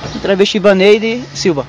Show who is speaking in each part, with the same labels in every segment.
Speaker 1: Travesti Vaneide Silva.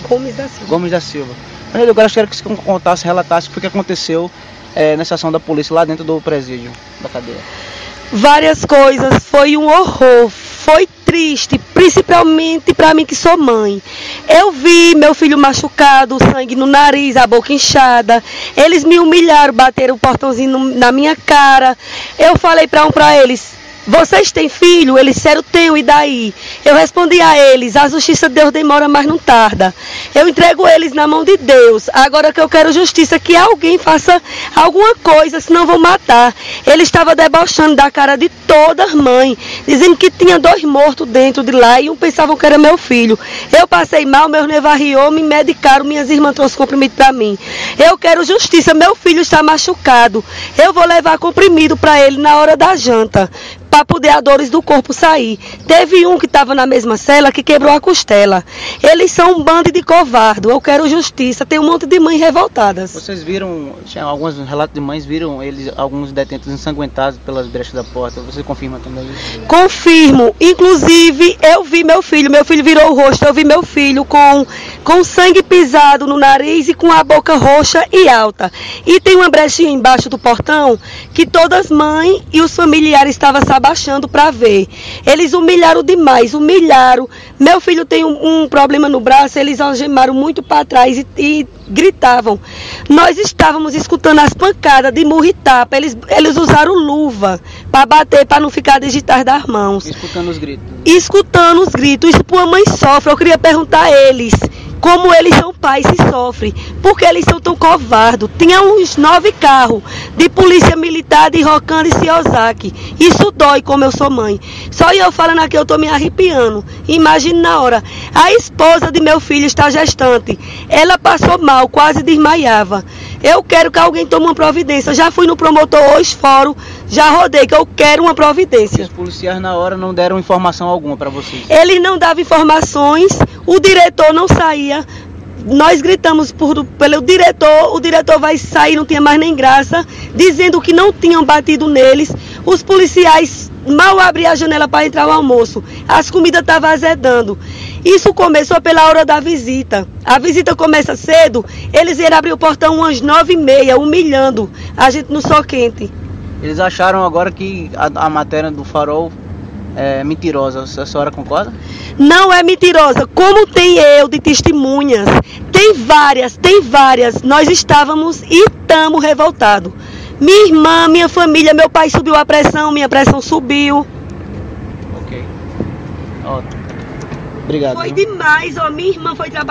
Speaker 1: Gomes da Silva. Vaneide, agora eu quero que você contasse, relatasse o que aconteceu nessa ação da polícia lá dentro do presídio, da cadeia.
Speaker 2: Várias coisas, foi um horror, foi triste, principalmente para mim que sou mãe. Eu vi meu filho machucado, sangue no nariz, a boca inchada. Eles me humilharam, bateram o portãozinho na minha cara. Eu falei para eles: vocês têm filho? Eles disseram: tenho, e daí? Eu respondi a eles: a justiça de Deus demora, mas não tarda. Eu entrego eles na mão de Deus. Agora que eu quero justiça, que alguém faça alguma coisa, senão vou matar. Ele estava debochando da cara de todas as mães, dizendo que tinha 2 mortos dentro de lá e um pensavam que era meu filho. Eu passei mal, meus nevarriou, me medicaram, minhas irmãs trouxeram comprimido para mim. Eu quero justiça, meu filho está machucado. Eu vou levar comprimido para ele na hora da janta, para poder as dores do corpo sair. Teve um que estava na mesma cela que quebrou a costela. Eles são um bando de covardes. Eu quero justiça. Tem um monte de mães revoltadas.
Speaker 1: Vocês viram, tinha alguns relatos de mães, viram eles, alguns detentos ensanguentados pelas brechas da porta. Você confirma também isso?
Speaker 2: Confirmo. Inclusive, eu vi meu filho virou o rosto. Eu vi meu filho com sangue pisado no nariz e com a boca roxa e alta. E tem uma brechinha embaixo do portão que todas as mães e os familiares estavam se abaixando para ver. Eles humilharam demais, humilharam. Meu filho tem um problema no braço, eles algemaram muito para trás e gritavam. Nós estávamos escutando as pancadas de murro e tapa. Eles usaram luva para bater, para não ficar digitais das mãos.
Speaker 1: Escutando os gritos.
Speaker 2: Escutando os gritos. Isso por uma mãe sofre. Eu queria perguntar a eles como eles são pais e sofrem, porque eles são tão covardes. Tinha uns 9 carros de polícia militar de Rocando e Ciosaki. Isso dói como eu sou mãe. Só eu falando aqui eu estou me arrepiando. Imagine na hora. A esposa de meu filho está gestante. Ela passou mal, quase desmaiava. Eu quero que alguém tome uma providência. Já fui no promotor hoje, fórum, já rodei, que eu quero uma providência.
Speaker 1: Os policiais na hora não deram informação alguma para vocês?
Speaker 2: Eles não davam informações, o diretor não saía. Nós gritamos pelo diretor, o diretor vai sair, não tinha mais nem graça, dizendo que não tinham batido neles. Os policiais mal abriam a janela para entrar o almoço, as comidas estavam azedando. Isso começou pela hora da visita. A visita começa cedo, eles iam abrir o portão umas 9h30, humilhando a gente no sol quente.
Speaker 1: Eles acharam agora que a matéria do Farol é mentirosa. A senhora concorda?
Speaker 2: Não é mentirosa. Como tem eu de testemunhas? Tem várias. Nós estávamos e estamos revoltados. Minha irmã, minha família, meu pai subiu a pressão, minha pressão subiu.
Speaker 1: Ok. Ótimo. Obrigado.
Speaker 2: Foi demais, minha irmã foi trabalhar.